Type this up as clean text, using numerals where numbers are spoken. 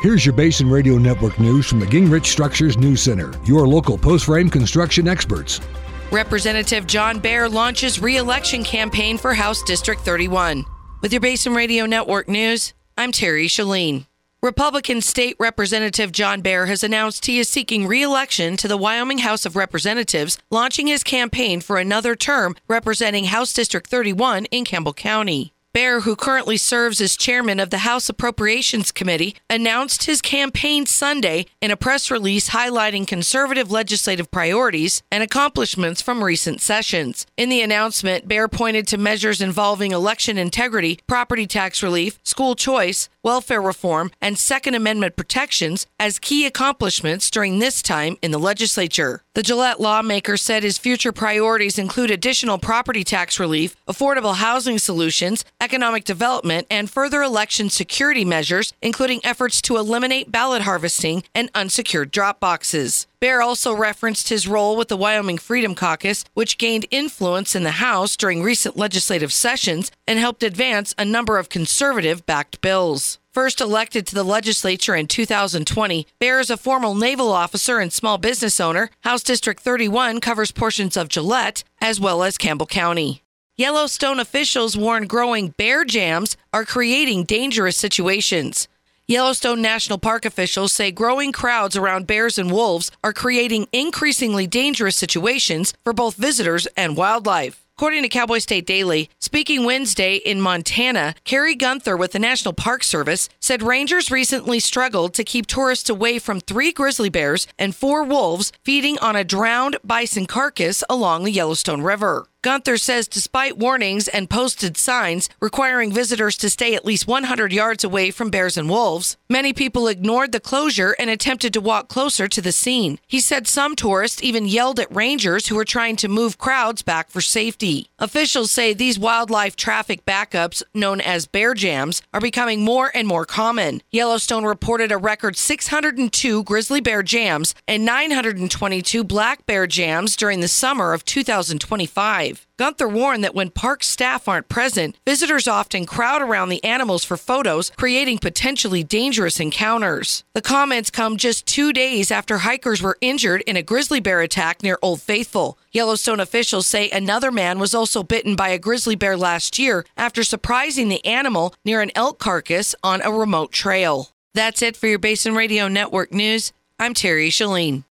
Here's your Basin Radio Network news from the Gingrich Structures News Center, your local post-frame construction experts. Representative John Baer launches re-election campaign for House District 31. With your Basin Radio Network news, I'm Terry Shalene. Republican State Representative John Baer has announced he is seeking re-election to the Wyoming House of Representatives, launching his campaign for another term representing House District 31 in Campbell County. Baer, who currently serves as chairman of the House Appropriations Committee, announced his campaign Sunday in a press release highlighting conservative legislative priorities and accomplishments from recent sessions. In the announcement, Baer pointed to measures involving election integrity, property tax relief, school choice, welfare reform, and Second Amendment protections as key accomplishments during this time in the legislature. The Gillette lawmaker said his future priorities include additional property tax relief, affordable housing solutions, economic development, and further election security measures, including efforts to eliminate ballot harvesting and unsecured drop boxes. Baer also referenced his role with the Wyoming Freedom Caucus, which gained influence in the House during recent legislative sessions and helped advance a number of conservative-backed bills. First elected to the legislature in 2020, Baer is a former naval officer and small business owner. House District 31 covers portions of Gillette as well as Campbell County. Yellowstone officials warn growing bear jams are creating dangerous situations. Yellowstone National Park officials say growing crowds around bears and wolves are creating increasingly dangerous situations for both visitors and wildlife. According to Cowboy State Daily, speaking Wednesday in Montana, Carrie Gunther with the National Park Service said rangers recently struggled to keep tourists away from 3 grizzly bears and 4 wolves feeding on a drowned bison carcass along the Yellowstone River. Gunther says despite warnings and posted signs requiring visitors to stay at least 100 yards away from bears and wolves, many people ignored the closure and attempted to walk closer to the scene. He said some tourists even yelled at rangers who were trying to move crowds back for safety. Officials say these wildlife traffic backups, known as bear jams, are becoming more and more common. Yellowstone reported a record 602 grizzly bear jams and 922 black bear jams during the summer of 2025. Gunther warned that when park staff aren't present, visitors often crowd around the animals for photos, creating potentially dangerous encounters. The comments come just 2 days after hikers were injured in a grizzly bear attack near Old Faithful. Yellowstone officials say another man was also bitten by a grizzly bear last year after surprising the animal near an elk carcass on a remote trail. That's it for your Basin Radio Network news. I'm Terry Shalene.